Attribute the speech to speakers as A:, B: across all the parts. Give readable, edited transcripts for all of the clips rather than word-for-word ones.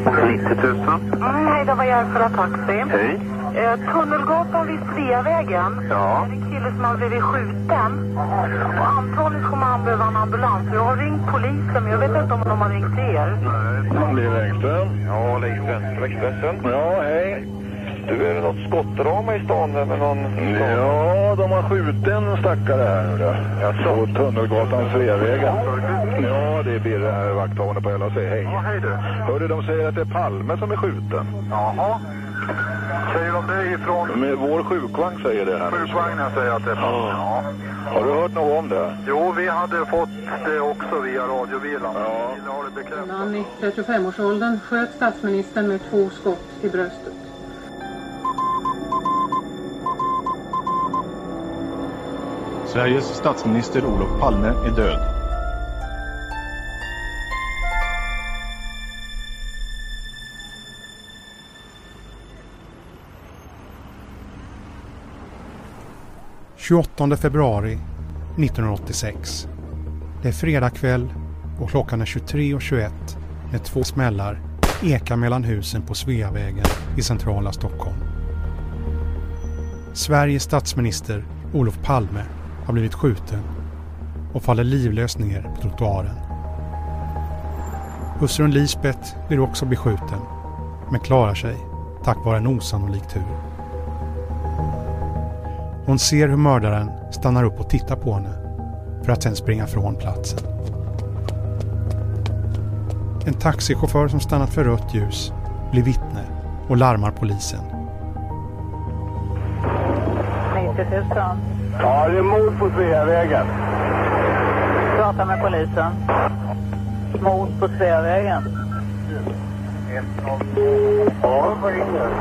A: 90 000.
B: Hej, det var Järfälla taxi.
A: Hej.
B: Tunnelgatan vid Sveavägen.
A: Ja.
B: Det är en kille som har blivit skjuten. Och antagligen kommer han behöva en ambulans. Jag har ringt polisen, men jag vet inte om de har ringt er.
A: Nej, det är Längström.
C: Ja, Längström. Expressen.
A: Ja, hej.
C: Du, är det något skottdrama i stan med någon?
A: Ja, de har skjutit en stackare här nu då. På Tunnelgatan Sveavägen. Ja, det är Birre här, vakthavande på LAC. Hej.
C: Ja, hej du.
A: Hörde de säger att det är Palme som är skjuten.
C: Jaha. Säger de det ifrån?
A: Med vår sjukvagn säger det här.
C: Sjukvagnen säger att det är Palme, ja.
A: Har du hört något om det?
C: Jo, vi hade fått det också via radiobilen.
A: Ja.
C: Vi har det bekräftat.
D: Han i 35-årsåldern sköt statsministern med 2 skott i bröstet.
E: Sveriges statsminister Olof Palme är död.
F: –28 februari 1986. Det är fredag kväll och klockan är 23:21 när 2 smällar ekar mellan husen på Sveavägen i centrala Stockholm. Sveriges statsminister Olof Palme har blivit skjuten och faller livlös ner på trottoaren. Hustrun Lisbeth blir också beskjuten, men klarar sig tack vare en osannolik tur. Hon ser hur mördaren stannar upp och tittar på henne för att sen springa från platsen. En taxichaufför som stannat för rött ljus blir vittne och larmar polisen.
B: 90 000.
A: Ja, det är mord på Sveavägen.
B: Prata med polisen. Mord på Sveavägen.
A: Ja, vad är det?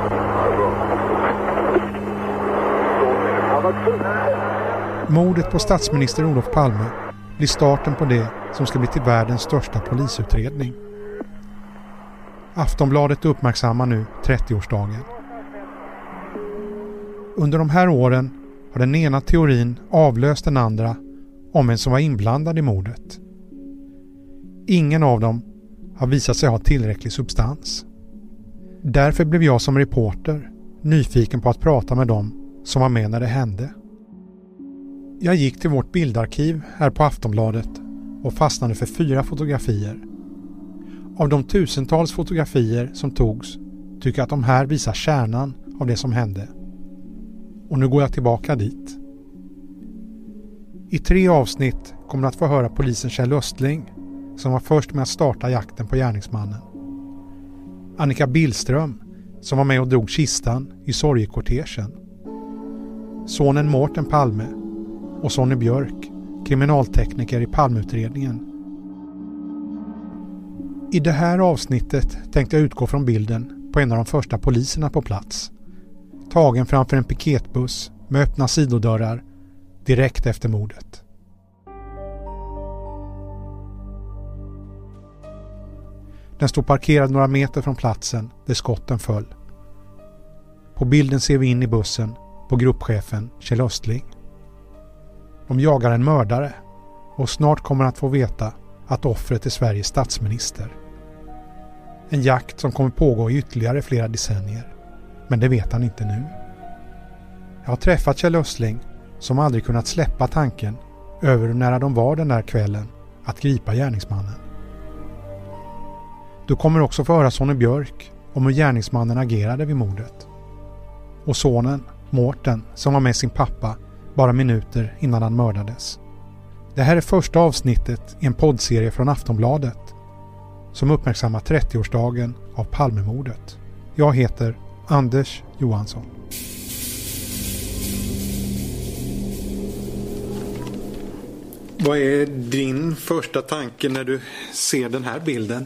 F: Mordet på statsminister Olof Palme blir starten på det som ska bli till världens största polisutredning. Aftonbladet uppmärksammar nu 30-årsdagen. Under de här åren har den ena teorin avlöst den andra om vem som var inblandad i mordet. Ingen av dem har visat sig ha tillräcklig substans. Därför blev jag som reporter nyfiken på att prata med dem som var med när det hände. Jag gick till vårt bildarkiv här på Aftonbladet och fastnade för 4 fotografier. Av de tusentals fotografier som togs tycker jag att de här visar kärnan av det som hände. Och nu går jag tillbaka dit. I 3 avsnitt kommer att få höra polisen Kjell Östling som var först med att starta jakten på gärningsmannen. Annika Billström som var med och drog kistan i sorgekortegen. Sonen Mårten Palme och Sonny Björk, kriminaltekniker i Palmeutredningen. I det här avsnittet tänkte jag utgå från bilden på en av de första poliserna på plats. Tagen framför en piketbuss med öppna sidodörrar direkt efter mordet. Den står parkerad några meter från platsen där skotten föll. På bilden ser vi in i bussen på gruppchefen Kjell Östling. De jagar en mördare och snart kommer att få veta att offret är Sveriges statsminister. En jakt som kommer pågå i ytterligare flera decennier. Men det vet han inte nu. Jag har träffat Kjell Östling som aldrig kunnat släppa tanken över hur nära de var den där kvällen att gripa gärningsmannen. Du kommer också få höra Sonny Björk om hur gärningsmannen agerade vid mordet. Och sonen, Mårten, som var med sin pappa bara minuter innan han mördades. Det här är första avsnittet i en poddserie från Aftonbladet som uppmärksammar 30-årsdagen av Palmemordet. Jag heter Anders Johansson. Vad är din första tanke när du ser den här bilden?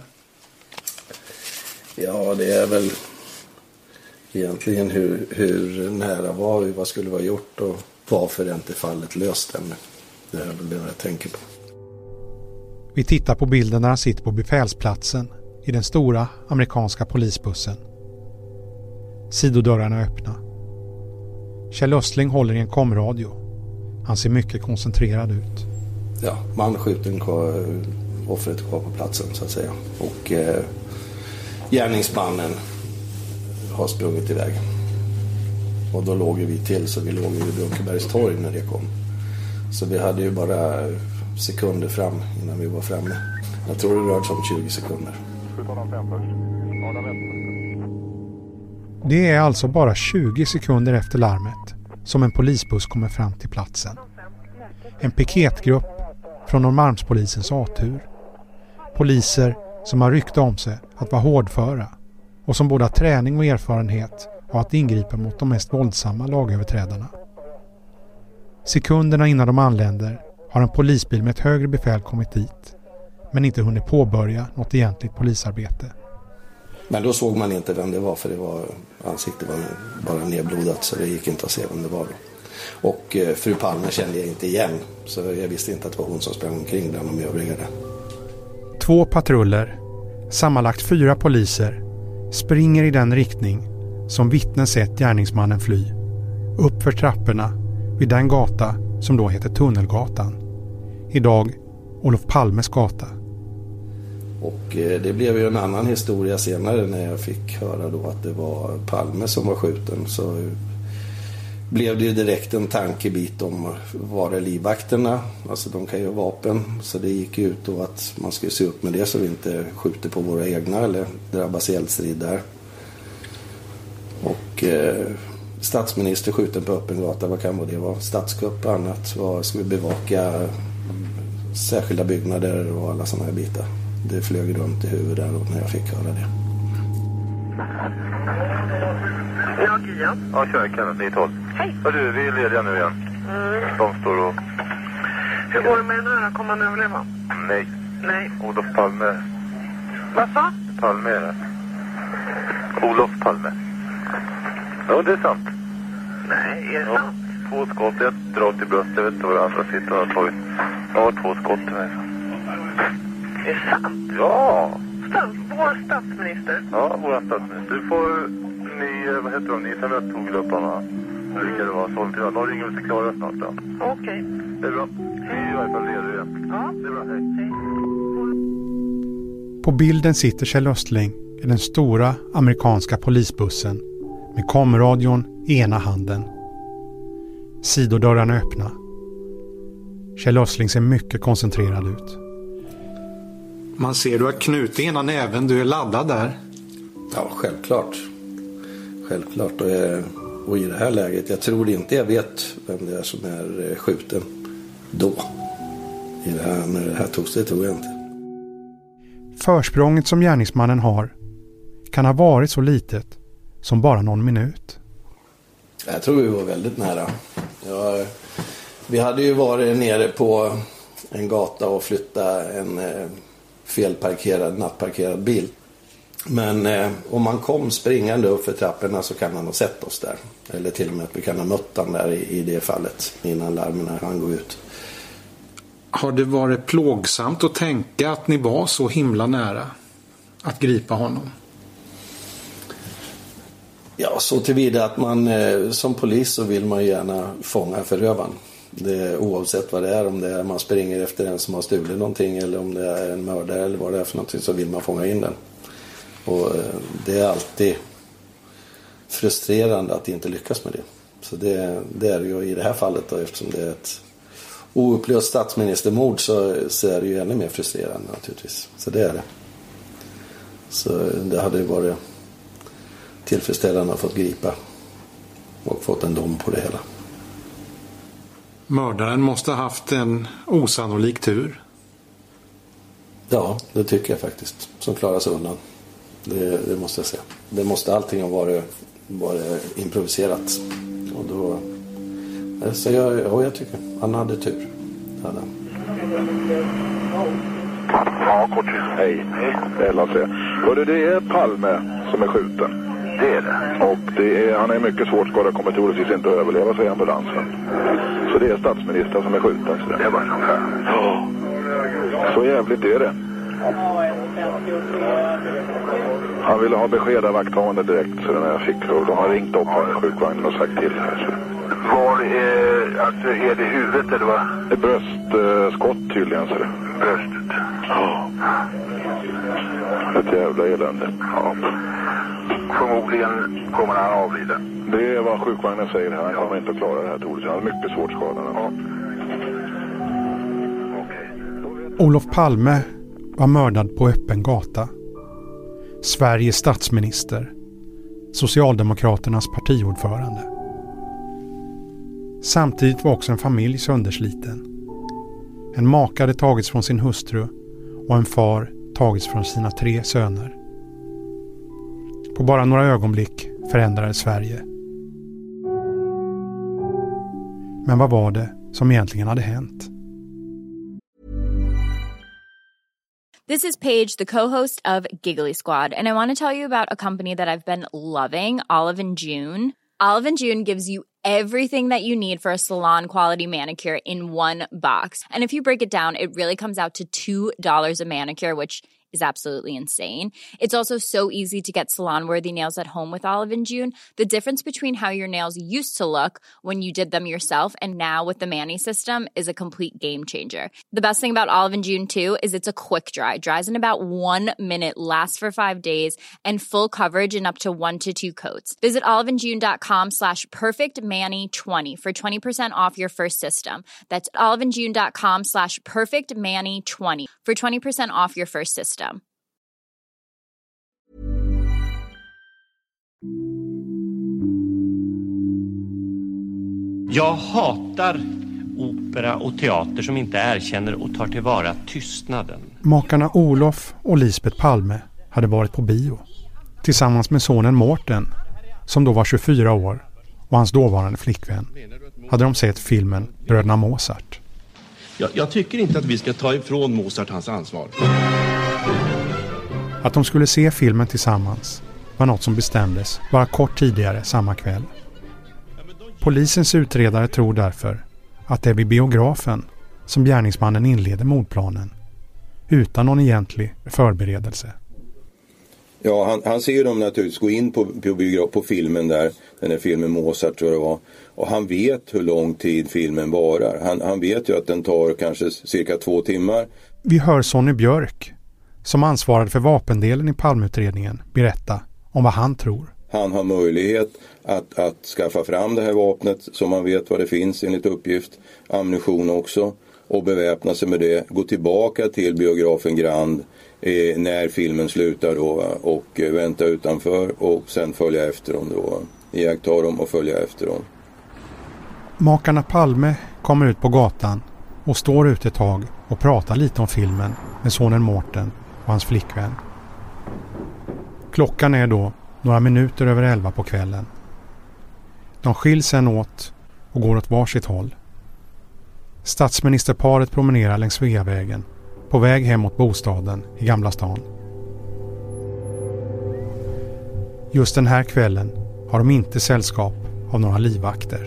G: Ja, det är väl egentligen hur nära var vi, vad skulle vi ha gjort och varför är inte fallet löst ännu. Det är väl det jag tänker på.
F: Vi tittar på bilden när han sitter på befälsplatsen i den stora amerikanska polisbussen. Sidodörrarna är öppna. Kjell Östling håller i en komradio. Han ser mycket koncentrerad ut.
G: Ja, man skjuter offret kvar på platsen så att säga. Och gärningsmannen har sprungit iväg. Och då låg vi till, så vi låg i Brunkebergs torg när det kom. Så vi hade ju bara sekunder fram innan vi var framme. Jag tror det rörde sig om 20 sekunder.
F: Det är alltså bara 20 sekunder efter larmet som en polisbuss kommer fram till platsen. En piketgrupp från Norrmalmspolisens A-tur. Poliser som har rykte om sig att vara hårdföra och som både har träning och erfarenhet av att ingripa mot de mest våldsamma lagöverträdarna. Sekunderna innan de anländer har en polisbil med ett högre befäl kommit dit, men inte hunnit påbörja något egentligt polisarbete.
G: Men då såg man inte vem det var, för ansiktet var bara nedblodat, så det gick inte att se vem det var då. Och fru Palme kände jag inte igen, så jag visste inte att det var hon som sprang omkring bland de övriga där.
F: 2 patruller, sammanlagt 4 poliser, springer i den riktning som vittnen sett gärningsmannen fly, upp för trapporna vid den gata som då heter Tunnelgatan. Idag Olof Palmes gata.
G: Och det blev ju en annan historia senare när jag fick höra då att det var Palme som var skjuten. Så blev det ju direkt en tankebit om var det livvakterna, alltså de kan ju ha vapen. Så det gick ut då att man skulle se upp med det så vi inte skjuter på våra egna eller drabbas i eldstrid där. Och statsminister skjuten på öppen gata, vad kan det vara? Statskupp och annat. Vad ska vi bevaka? Särskilda byggnader och alla sådana här bitar. Det flög runt i huvudet där när jag fick höra det.
B: Ja, Gia.
C: Ja, kör Kenneth, 9-12.
B: Hej.
C: Ja, du, vi är lediga nu igen. De står och...
B: Hur går det med den här? Kommer han överleva?
C: Nej.
B: Nej.
C: Olof Palme.
B: Vad sa?
C: Palme är det. Olof Palme. Ja, det är sant.
B: Nej, är det sant?
C: 2 skott, ett drag till bröstet. Jag vet inte vad det andra sitter och har tagit. Ja, 2 skott till mig.
B: Är det sant?
C: Ja.
B: Vår statsminister?
C: Ja, vår statsminister. Du får ni, vad heter de? Ni som jag tog upp honom. Vilka det var, sålt till. De ringer väl till Klara snart då.
B: Okej.
C: Det är bra. Vi är i alla fall redo igen.
B: Ja.
C: Det är bra, hej.
F: På bilden sitter Kjell Östling i den stora amerikanska polisbussen med komradion i ena handen. Sidodörrarna öppna. Kjell Östling ser mycket koncentrerad ut.
H: Man ser du har knutit ena näven, du är laddad där.
G: Ja, självklart. Självklart. Och i det här läget, jag tror inte jag vet vem det är som är skjuten då. När det här togs, det tror jag inte.
F: Försprånget som gärningsmannen har kan ha varit så litet som bara någon minut.
G: Jag tror vi var väldigt nära. Vi hade ju varit nere på en gata och flyttat en nattparkerad bil. Men om man kom springande upp för trapporna så kan man ha sett oss där. Eller till och med att vi kan ha mött han där i det fallet innan larmen han går ut.
H: Har det varit plågsamt att tänka att ni var så himla nära att gripa honom?
G: Ja, så tillvida att man som polis så vill man gärna fånga förövaren. Oavsett vad det är, om det är man springer efter en som har stulit någonting eller om det är en mördare eller vad det är för någonting, så vill man fånga in den. Och det är alltid frustrerande att inte lyckas med det. Så det är ju i det här fallet då, eftersom det är ett oupplöst statsministermord, så är det ju ännu mer frustrerande naturligtvis. Så det är det. Så det hade ju varit tillfredsställande att fått gripa och fått en dom på det hela.
H: Mördaren måste ha haft en osannolik tur.
G: Ja, det tycker jag faktiskt. Som klarar sig undan. Det måste jag säga. Det måste allting ha varit improviserat. Och då... Så jag tycker han hade tur.
A: Ja, kort. Hej. Det är Lasse. Hörde, det är Palme som är skjuten.
C: Det är det.
A: Och han är mycket svårt skadad, kommer troligtvis inte att överleva sig i ambulansen. Så det är statsministern som är skjuten. Så
C: Det var så här.
A: Ja. Så jävligt är det. Han ville ha besked av vakthavande direkt, så när jag fick, och de har ringt upp sjukvagnen och sagt till här. Så.
C: Var alltså är det huvudet eller vad?
A: Ett bröstskott tydligen, så det.
C: Bröstet.
A: Ja. Ett jävla elände.
C: Ja. Förmodligen kommer han avlida.
A: Det är vad sjukvagnen säger här. Han kommer inte att klara det här troligtvis. Han är mycket svårt skadad. Ja.
F: Olof Palme var mördad på öppen gata. Sveriges statsminister. Socialdemokraternas partiordförande. Samtidigt var också en familj söndersliten. En maka hade tagits från sin hustru och en far tagits från sina 3 söner. På bara några ögonblick förändrades Sverige. Men vad var det som egentligen hade hänt?
I: This is Paige, the co-host of Giggly Squad, and I want to tell you about a company that I've been loving, Olive & June. Olive & June gives you everything that you need for a salon-quality manicure in one box. And if you break it down, it really comes out to $2 a manicure, which is absolutely insane. It's also so easy to get salon-worthy nails at home with Olive & June. The difference between how your nails used to look when you did them yourself and now with the Mani system is a complete game changer. The best thing about Olive & June too is it's a quick dry. Dries in about 1 minute, lasts for 5 days, and full coverage in up to 1 to 2 coats. Visit oliveandjune.com/perfectmani20 for 20% off your first system. That's oliveandjune.com/perfectmani20 for 20% off your first system.
J: Jag hatar opera och teater som inte erkänner och tar tillvara tystnaden.
F: Makarna Olof och Lisbeth Palme hade varit på bio. Tillsammans med sonen Mårten, som då var 24 år, och hans dåvarande flickvän, hade de sett filmen Bröderna Mozart.
K: Jag tycker inte att vi ska ta ifrån Mozart hans ansvar.
F: Att de skulle se filmen tillsammans var något som bestämdes bara kort tidigare samma kväll. Polisens utredare tror därför att det är vid biografen som gärningsmannen inleder mordplanen utan någon egentlig förberedelse.
L: Ja, han ser ju dem naturligtvis gå in på filmen där, den här filmen Mozart tror jag det var. Och han vet hur lång tid filmen varar. Han vet ju att den tar kanske cirka 2 timmar.
F: Vi hör Sonny Björk, som ansvarade för vapendelen i Palmeutredningen, berätta om vad han tror.
L: Han har möjlighet att skaffa fram det här vapnet så man vet vad det finns enligt uppgift. Ammunition också. Och beväpna sig med det. Gå tillbaka till biografen Grand när filmen slutar då, och vänta utanför och sen följa efter dem då. Iaktta dem och följa efter dem.
F: Makarna Palme kommer ut på gatan och står ute ett tag och pratar lite om filmen med sonen Mårten och hans flickvän. Klockan är då några minuter över 11 på kvällen. De skiljs sen åt och går åt varsitt håll. Statsministerparet promenerar längs Sveavägen på väg hem mot bostaden i Gamla stan. Just den här kvällen har de inte sällskap av några livvakter.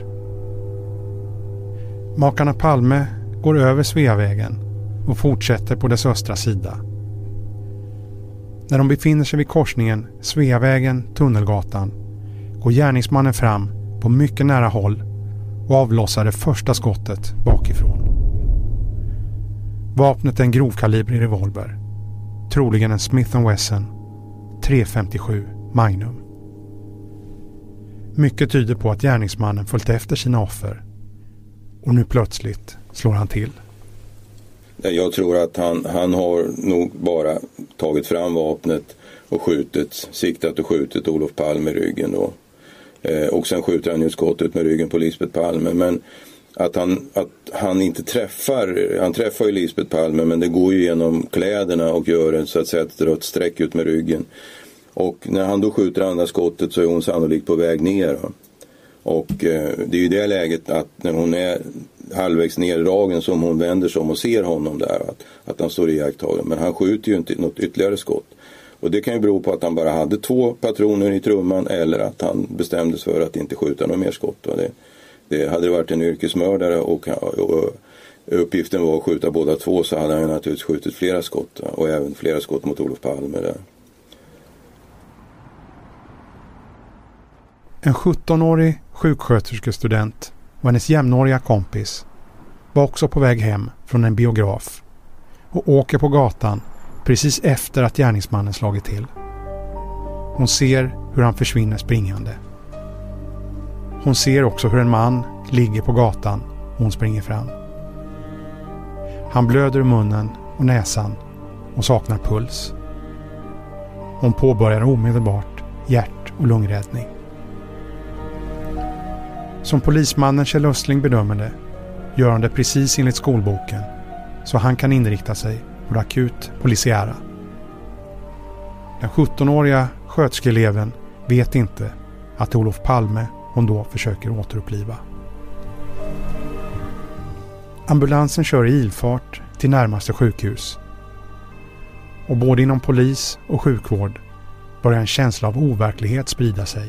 F: Makarna Palme går över Sveavägen och fortsätter på dess östra sida. När de befinner sig vid korsningen Sveavägen-Tunnelgatan går gärningsmannen fram på mycket nära håll och avlossar det första skottet bakifrån. Vapnet är en grovkalibrig revolver, troligen en Smith & Wesson 357 Magnum. Mycket tyder på att gärningsmannen följt efter sina offer och nu plötsligt slår han till.
L: Jag tror att han har nog bara tagit fram vapnet och siktat och skjutit Olof Palme i ryggen då. Och sen skjuter han ju skottet med ryggen på Lisbeth Palme. Men att han inte han träffar ju Lisbeth Palme, men det går ju genom kläderna och gör så att säga ett rött streck ut med ryggen. Och när han då skjuter andra skottet så är hon sannolikt på väg ner. Och det är ju det läget att när hon är halvvägs nerdragen som hon vänder sig om och ser honom där, att han står iakttagen. Men han skjuter ju inte något ytterligare skott. Och det kan ju bero på att han bara hade 2 patroner i trumman eller att han bestämde sig för att inte skjuta några mer skott. Det hade varit en yrkesmördare och uppgiften var att skjuta båda 2, så hade han naturligtvis skjutit flera skott och även flera skott mot Olof Palme där.
F: En 17-årig sjuksköterskestudent och hennes jämnåriga kompis var också på väg hem från en biograf och åker på gatan precis efter att gärningsmannen slagit till. Hon ser hur han försvinner springande. Hon ser också hur en man ligger på gatan och hon springer fram. Han blöder i munnen och näsan och saknar puls. Hon påbörjar omedelbart hjärt- och lungräddning. Som polismannen Kjell Östling bedömer det gör han det precis enligt skolboken så han kan inrikta sig på det akut polisiära. Den 17-åriga sköterskeeleven vet inte att det är Olof Palme hon då försöker återuppliva. Ambulansen kör i ilfart till närmaste sjukhus. Och både inom polis och sjukvård börjar en känsla av overklighet sprida sig.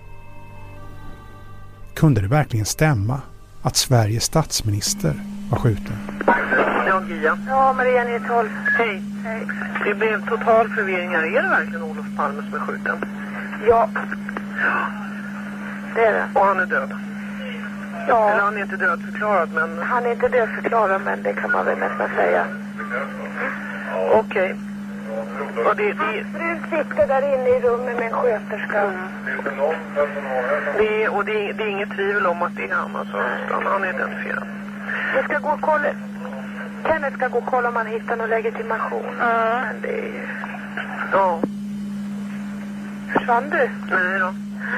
F: Kunde det verkligen stämma att Sveriges statsminister var skjuten?
B: Ja, Gia. Ja, Maria Nyhetsholm. Hej. Hej. Det blev total förvirring här. Är det verkligen Olof Palme som är skjuten? Ja. Det är det. Och han är död? Ja. Eller han är inte dödförklarad, men... Han är inte dödförklarad, men det kan man väl nästan säga. Okej. Och det... Fru sitter där inne i rummet med en sköterska. Det är inget tvivel om att det är han, alltså. Han är identifierad. Jag ska gå och kolla... Kenneth ska gå och kolla om han hittar någon legitimation. Men det är... Ja. Försvann du? Nej då.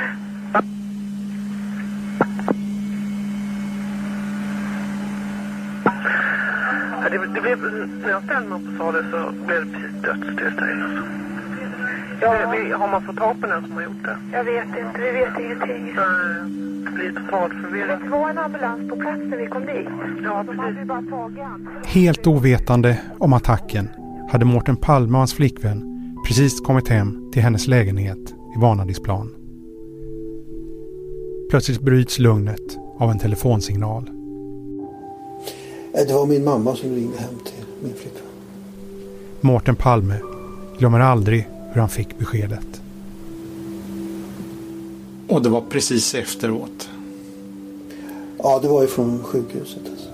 B: Det blev, när jag ställde mig på salen så blev det precis dödstyst där inne. Alltså. Ja. Har man fått ta på den som har gjort det? Jag vet inte, vi vet ingenting. Det blir totalt förvirring. Det var en ambulans på plats när vi kom dit. Ja, precis. Hade vi bara tagit an.
F: Helt ovetande om attacken hade Mårten Palme och hans flickvän precis kommit hem till hennes lägenhet i Vanadisplan. Plötsligt bryts lugnet av en telefonsignal.
M: Det var min mamma som ringde hem till min flickvän.
F: Mårten Palme glömmer aldrig hur han fick beskedet.
H: Och det var precis efteråt?
M: Ja, det var ju från sjukhuset. Alltså.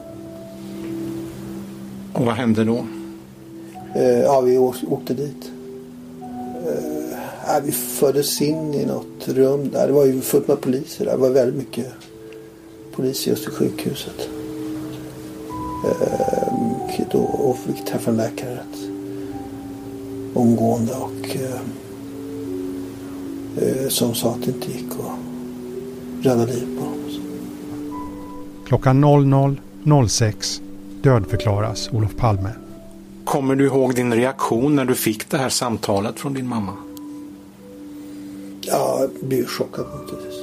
H: Och vad hände då?
M: Ja, vi åkte dit. Vi fördes in i något rum där. Det var ju fullt med poliser. Det var väldigt mycket poliser just i sjukhuset. Och fick träffa en läkare omgående och som sa att det inte gick att rädda liv på dem.
F: Klockan 00.06 dödförklaras Olof Palme.
H: Kommer du ihåg din reaktion när du fick det här samtalet från din mamma?
M: Ja, jag blev chockad naturligtvis.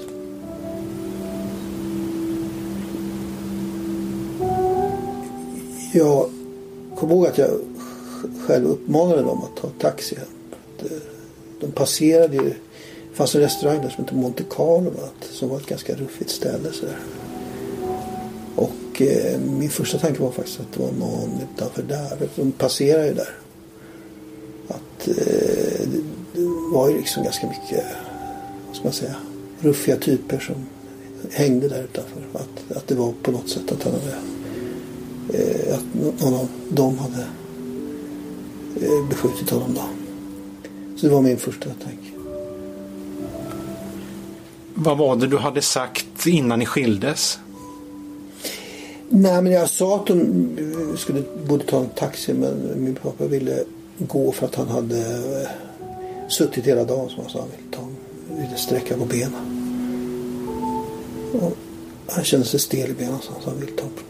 M: Jag kommer ihåg att jag själv uppmanade dem att ta taxi hem. De passerade ju, det fanns en restaurang där som hette Monte Carlo som var ett ganska ruffigt ställe så där. Och min första tanke var faktiskt att det var någon utanför där. De passerade ju där. Att det var ju liksom ganska mycket, vad ska man säga, ruffiga typer som hängde där utanför. Att det var på något sätt att han hade att någon av dem hade beskjutit honom då. Så det var min första tanke.
H: Vad var det du hade sagt innan ni skildes?
M: Nej, men jag sa att de borde ta en taxi, men min pappa ville gå för att han hade suttit hela dagen, som han sa. Han ville sträcka på benen. Och han kände sig stel i benen, så han ville ta på.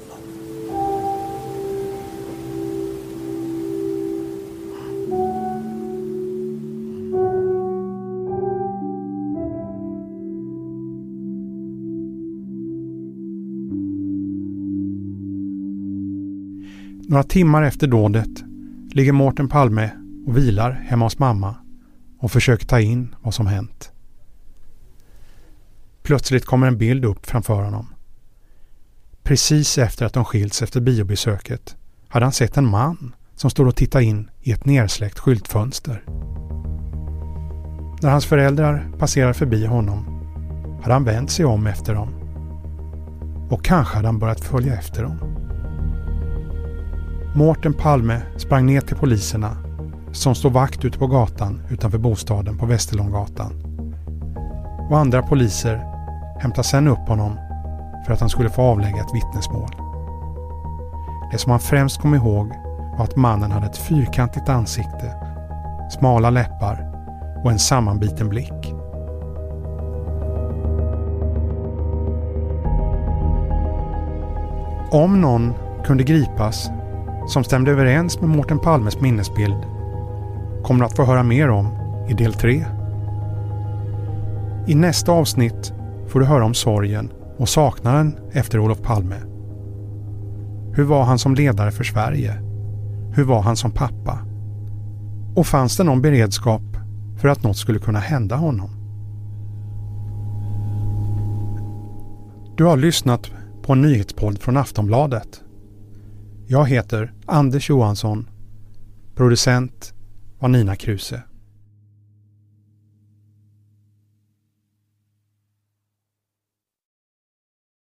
F: Några timmar efter dådet ligger Mårten Palme och vilar hemma hos mamma och försöker ta in vad som hänt. Plötsligt kommer en bild upp framför honom. Precis efter att de skilts efter biobesöket hade han sett en man som stod och tittade in i ett nersläckt skyltfönster. När hans föräldrar passerar förbi honom hade han vänt sig om efter dem. Och kanske hade han börjat följa efter dem. Mårten Palme sprang ner till poliserna som står vakt ute på gatan utanför bostaden på Västerlånggatan. Och andra poliser hämtar sedan upp honom för att han skulle få avlägga ett vittnesmål. Det som han främst kom ihåg var att mannen hade ett fyrkantigt ansikte, smala läppar och en sammanbiten blick. Om någon kunde gripas som stämde överens med Mårten Palmes minnesbild kommer du att få höra mer om i del 3. I nästa avsnitt får du höra om sorgen och saknaden efter Olof Palme. Hur var han som ledare för Sverige? Hur var han som pappa? Och fanns det någon beredskap för att något skulle kunna hända honom? Du har lyssnat på en nyhetspodd från Aftonbladet. Jag heter Anders Johansson. Producent var Nina Kruse.